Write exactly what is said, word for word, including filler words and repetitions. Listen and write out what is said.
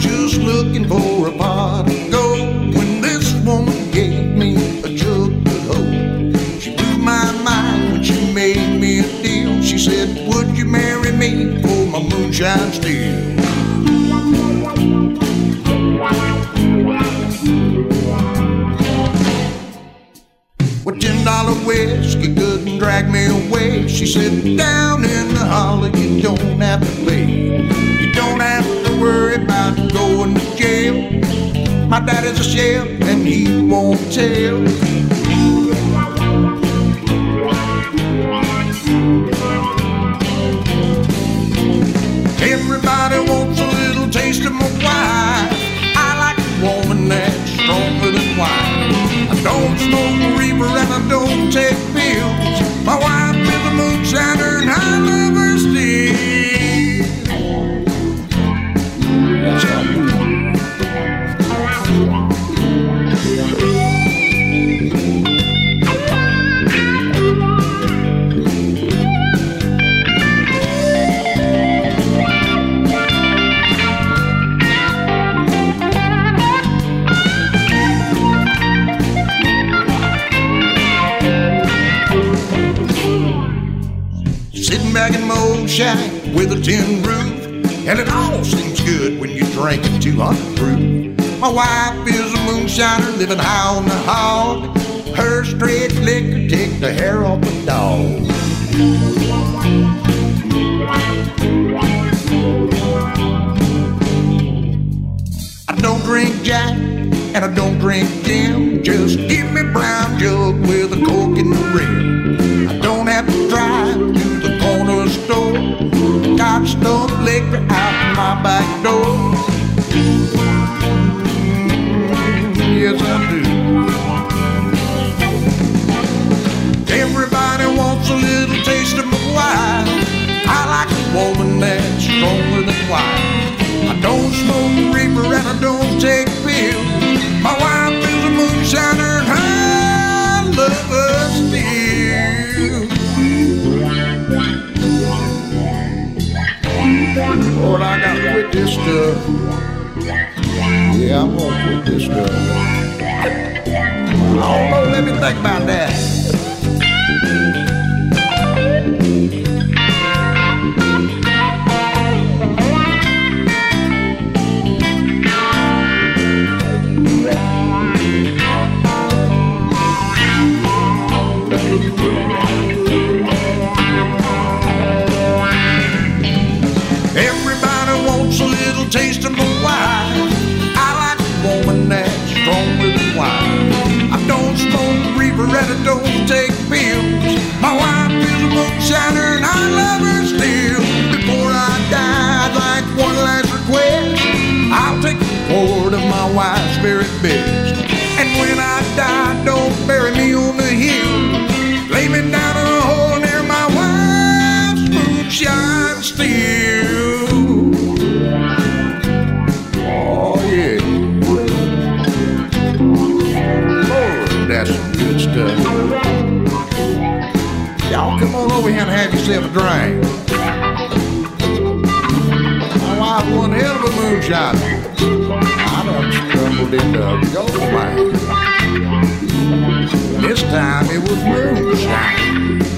was just looking for a pot of gold when this woman gave me a jug of hope. She blew my mind when she made me a deal. She said, would you marry me for my moonshine still? Well, ten dollar whiskey couldn't drag me away. She said, down in the holler you don't have to pay. You don't have to worry about going to jail. My daddy's a chef and he won't tell. Everybody wants a little taste of my wine. I like a woman that's stronger than wine. I don't smoke reefer and I don't take pills. My wife is a moonshiner and I love her still. That's how I do. Sitting back in my old shack with a tin roof, and it all seems good when you're drinking two hundred proof. My wife is a moonshiner living high on the hog. Her straight liquor take the hair off a dog. I don't drink Jack and I don't drink gin. Just give me brown jug with a Coke in the rim. I don't have to drive to the corner store. Got stuff liquor out my back door. Mm, yes, I do. Everybody wants a little taste of my wine. I like a woman that's stronger than wine. I don't smoke reefer and I don't take pills. My wife is a moonshiner and I love her still. Lord, I gotta quit this stuff. Yeah, I'm gonna quit this stuff. Oh, Lord, let me think about that. Everybody wants a little taste of my wine. I like a woman that's stronger than wine. I don't smoke reefer and I don't take pills. My wife is a moonshiner and I love her still. Before I die, I'd like one last request. I'll take a quart of my wife's very best. And when I die, don't bury me on the hill. Lay me down in a hole near my wife's moonshine still. Oh yeah, Lord, that's some good stuff. Y'all come on over here and have yourself a drink. My wife one hell of a moonshiner. I done stumbled into a gold mine. This time it was moonshine.